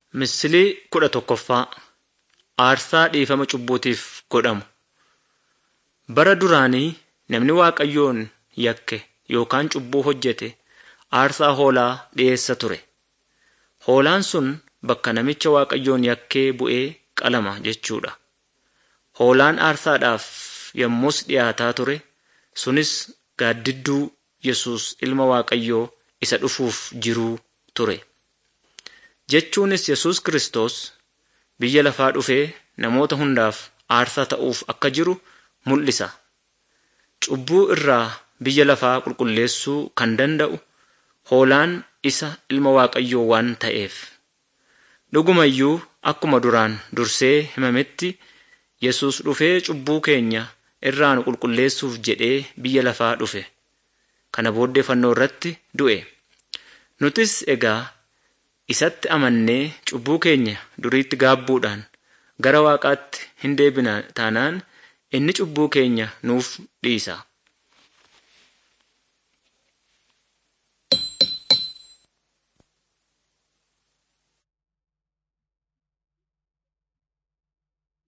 Misilii 11ffaa Aarsaa dhiifama cubbuutiif godhamu. Bara duraanii namni Waaqayyoon yakke yookaan cubbuu hojjete aarsaa hoolaa dhiyeessa ture. Hoolaan sun bakka namicha Waaqayyoon yakkee bu'ee qalama jechuudha. Hoolaan aarsaadhaaf yommus dhiyaataa ture sunis gaaddidduu Yesuus ilma Waaqayyoo isa dhufuuf jiruu ture. Jechuunis Yesuus Kiristoos biyya lafaa dhufee namoota hundaaf aarsaa ta'uuf akka jiru mul'isa. Cubbuu irraa biyya lafaa qulqulleessuu kan danda'u hoolaan isa ilma Waaqayyoo waan ta'eef. Dhugumayyuu akkuma duraan dursee himametti Yesuus dhufee cubbuu keenya irraa nu qulqulleessuuf jedhee biyya lafaa dhufe. Kana booddee fannoo irratti du'e. Nutis egaa isatti amannee cubbuu keenya duriitti gaabbuudhaan gara Waaqaatti hin deebina taanaan inni cubbuu keenya nuuf dhiisa.